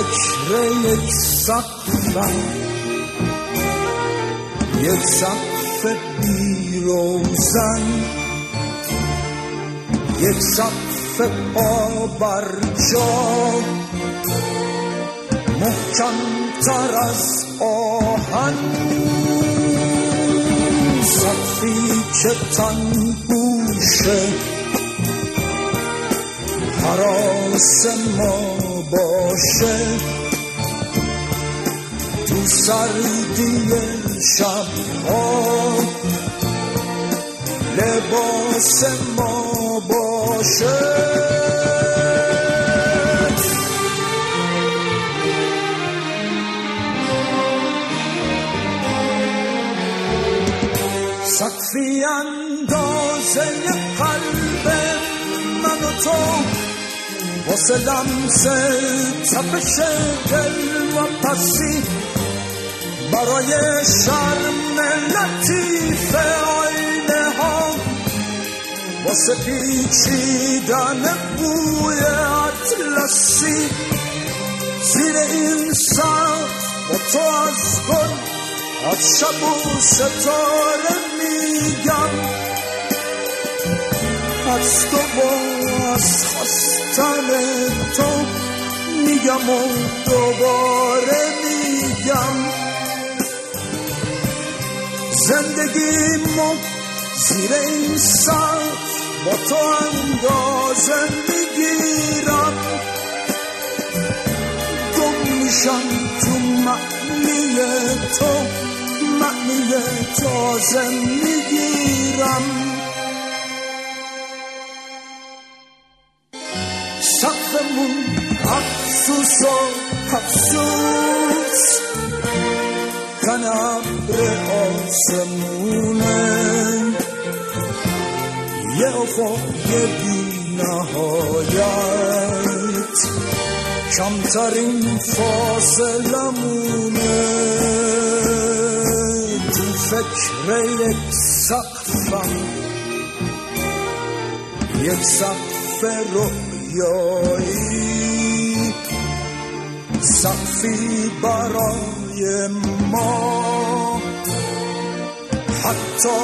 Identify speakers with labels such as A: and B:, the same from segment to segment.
A: فکر یک سقفم، یک سقف بی روزن، یک سقف پا بر جا، محکم تر از آهن، سقفی که تن گوشه هراس ما باشه، تو سردی شبها لباس ما باشه. سقفی اندازه قلب من و تو، واسه لمس تپش دل و پسی، برای شرم لطیف آینه ها، واسه پیچیدن بوی اطلسی، زیر این سقف با تو از گل، از شب و ستاره میگم، از تو و از خواستن تو میگم و دوباره میگم، زندگیمو زیر این سقف با تو اندازه میگیرم، گم میشم تو معنی تو، معنی تازه میگیرم. سقفمون افسوس و افسوس، تن ابر آسمونه، یه افق بی نهایت، کمترین فاصله مونه، تو فکر یک سقفم، یک سقف رویایی، سقفی برای ما حتی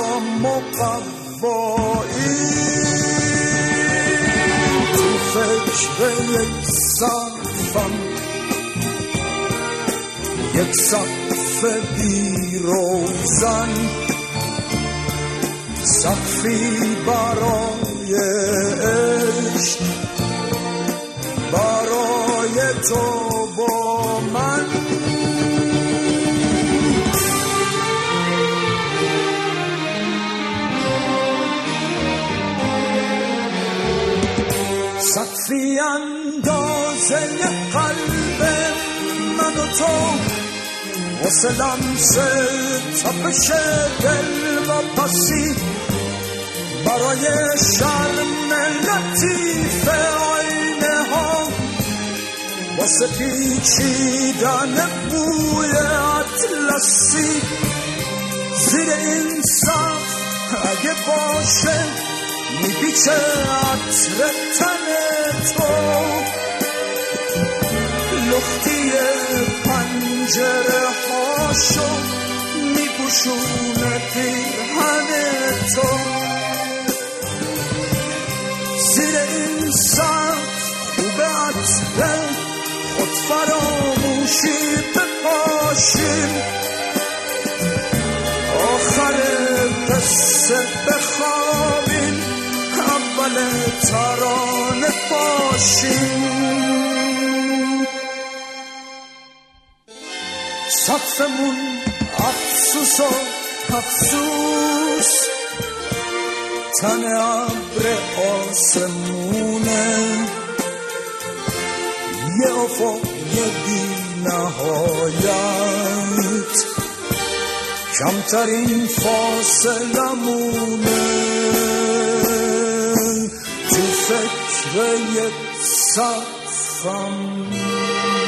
A: مقوایی، تو فکر یک سقفم، یک سقف بی روزن، سقفی برای عشق، برای تو با من. سقفی اندازه قلب من و تو، واسه لمس تپش دل و پسی، برای شرم لطیف آینه ها، واسه پیچیدن بوی اطلسی، زیر این سقف اگه باشه میپیچه عطر تن تو، لختی پنجره هاشو میپوشونه پیرهن تو، زیر این سقف خوبه عطر خود فراموشی بپاشیم، آخر قصه بخوابیم، اول ترانه باشیم. سقفمون افسوس و افسوس، تن ابر آسمونه، یه افق بی نهایت، کمترین فاصله مونه، تو فکر یک سقفم.